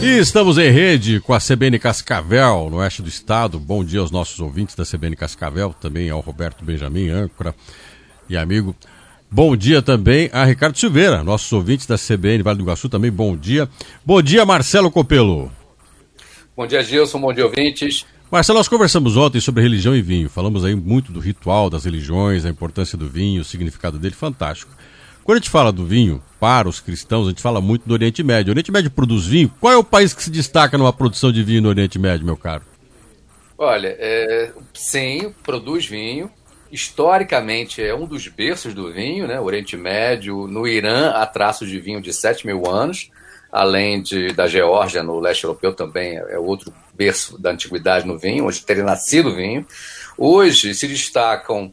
E estamos em rede com a CBN Cascavel, no oeste do estado. Bom dia aos nossos ouvintes da CBN Cascavel, também ao Roberto Benjamin, âncora e amigo. Bom dia também a Ricardo Silveira, nossos ouvintes da CBN Vale do Iguaçu também, bom dia. Bom dia, Marcelo Copelo. Bom dia, Gilson, bom dia, ouvintes. Marcelo, nós conversamos ontem sobre religião e vinho, falamos aí muito do ritual das religiões, a importância do vinho, o significado dele, fantástico. Quando a gente fala do vinho, para os cristãos, a gente fala muito do Oriente Médio. O Oriente Médio produz vinho? Qual é o país que se destaca numa produção de vinho no Oriente Médio, meu caro? Olha, sim, produz vinho. Historicamente é um dos berços do vinho, né? O Oriente Médio, no Irã há traços de vinho de 7.000 anos, além da Geórgia, no leste europeu também é outro berço da antiguidade no vinho, onde teria nascido o vinho. Hoje se destacam...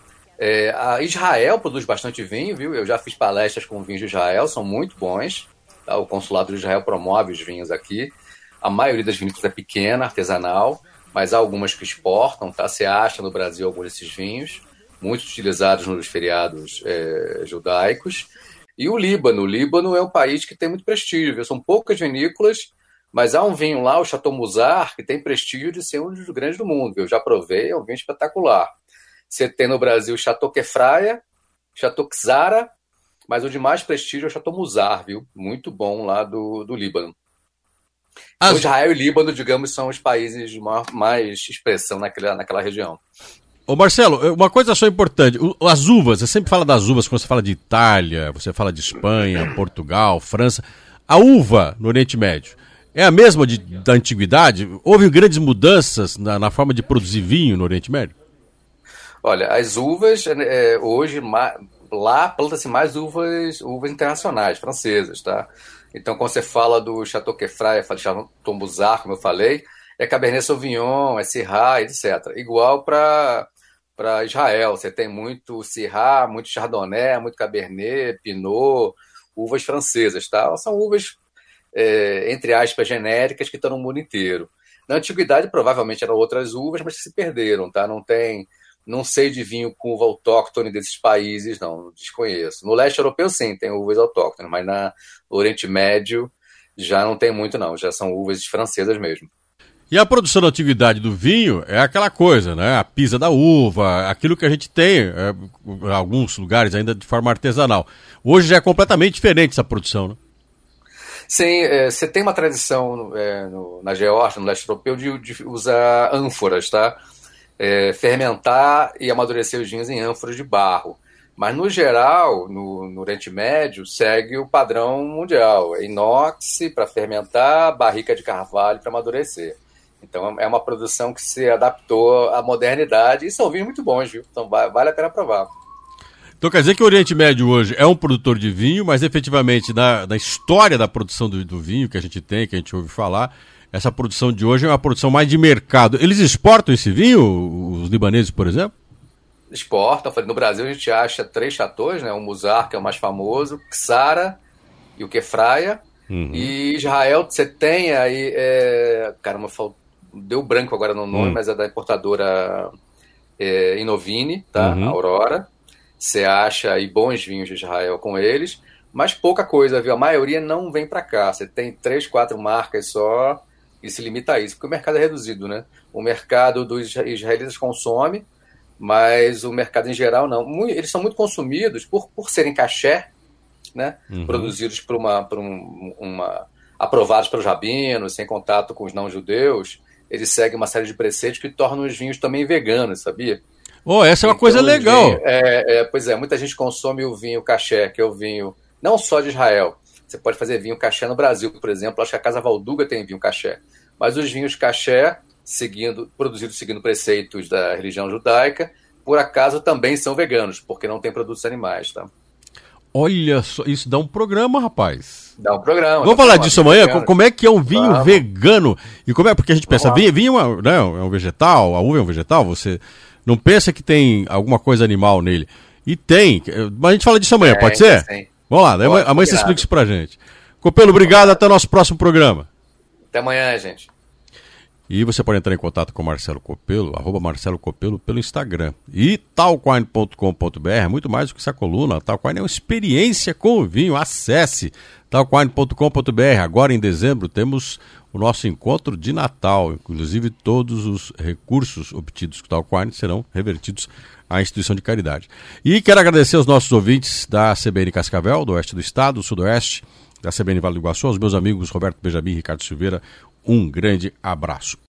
a Israel produz bastante vinho, viu? Eu já fiz palestras com vinhos de Israel, são muito bons. Tá? O consulado de Israel promove os vinhos aqui. A maioria das vinícolas é pequena, artesanal, mas há algumas que exportam, tá? Você acha no Brasil alguns desses vinhos, muito utilizados nos feriados judaicos. E o Líbano é um país que tem muito prestígio, viu? São poucas vinícolas, mas há um vinho lá, o Chateau Musar, que tem prestígio de ser um dos grandes do mundo, viu? Eu já provei, é um vinho espetacular. Você tem no Brasil Chateau Kefraya, Chateau Xara, mas o de mais prestígio é o Chateau Musar, viu? Muito bom lá do Líbano. Então, Israel e Líbano, digamos, são os países de mais expressão naquela região. Ô Marcelo, uma coisa só importante, as uvas, você sempre fala das uvas quando você fala de Itália, você fala de Espanha, Portugal, França. A uva no Oriente Médio é a mesma da antiguidade? Houve grandes mudanças na forma de produzir vinho no Oriente Médio? Olha, as uvas, hoje, lá planta-se mais uvas internacionais, francesas, tá? Então, quando você fala do Chateau Kefraya, Chateau Musar, como eu falei, é Cabernet Sauvignon, é Syrah, etc. Igual para Israel, você tem muito Syrah, muito Chardonnay, muito Cabernet, Pinot, uvas francesas, tá? São uvas, entre aspas, genéricas que estão no mundo inteiro. Na antiguidade, provavelmente eram outras uvas, mas que se perderam, tá? Não sei de vinho com uva autóctone desses países, não desconheço. No leste europeu, sim, tem uvas autóctones, mas no Oriente Médio já não tem muito, não. Já são uvas francesas mesmo. E a produção da antiguidade do vinho é aquela coisa, né? A pisa da uva, aquilo que a gente tem em alguns lugares ainda de forma artesanal. Hoje já é completamente diferente essa produção, né? Sim, você tem uma tradição na Geórgia, no leste europeu, de usar ânforas, tá? Fermentar e amadurecer os vinhos em ânforas de barro. Mas, no geral, no Oriente Médio, segue o padrão mundial. É inox para fermentar, barrica de carvalho para amadurecer. Então, é uma produção que se adaptou à modernidade e são vinhos muito bons, viu? Então, vale a pena provar. Então, quer dizer que o Oriente Médio hoje é um produtor de vinho, mas, efetivamente, na história da produção do vinho que a gente tem, que a gente ouve falar, essa produção de hoje é uma produção mais de mercado. Eles exportam esse vinho, os libaneses, por exemplo? Exportam. No Brasil a gente acha 3 chateaus, né? O Musar, que é o mais famoso, Xara e o Kefraya. Uhum. E Israel, você tem aí... caramba, deu branco agora no nome, mas é da importadora Inovine, tá? Uhum. Aurora. Você acha aí bons vinhos de Israel com eles, mas pouca coisa, viu? A maioria não vem para cá. Você tem 3, 4 marcas só e se limita a isso, porque o mercado é reduzido, né? O mercado dos israelitas consome, mas o mercado em geral não. Eles são muito consumidos por serem caché, né? Uhum. Produzidos aprovados pelos rabinos, sem contato com os não-judeus. Eles seguem uma série de preceitos que tornam os vinhos também veganos, sabia? Essa é uma coisa legal. Pois é, muita gente consome o vinho caché, que é o vinho não só de Israel. Você pode fazer vinho caché no Brasil, por exemplo. Acho que a Casa Valduga tem vinho caché. Mas os vinhos caché, produzidos seguindo preceitos da religião judaica, por acaso também são veganos, porque não tem produtos animais, tá? Olha só, isso dá um programa, rapaz. Dá um programa. Vamos falar disso amanhã? Como é que é um vinho vegano? E como é? Porque a gente pensa, vinho é um vegetal, a uva é um vegetal, você não pensa que tem alguma coisa animal nele. E tem, mas a gente fala disso amanhã, pode ser? Sim. Vamos lá, amanhã você explica isso pra gente. Copelo, obrigado, até o nosso próximo programa. Até amanhã, gente. E você pode entrar em contato com o Marcelo Copelo, @MarceloCopelo, pelo Instagram. E talkwine.com.br, muito mais do que essa coluna. Talkwine é uma experiência com o vinho. Acesse talkwine.com.br. Agora, em dezembro, temos o nosso encontro de Natal. Inclusive, todos os recursos obtidos com o Talk Wine serão revertidos à instituição de caridade. E quero agradecer aos nossos ouvintes da CBN Cascavel, do oeste do estado, do sudoeste, da CBN Vale do Iguaçu, aos meus amigos Roberto Benjamin e Ricardo Silveira. Um grande abraço.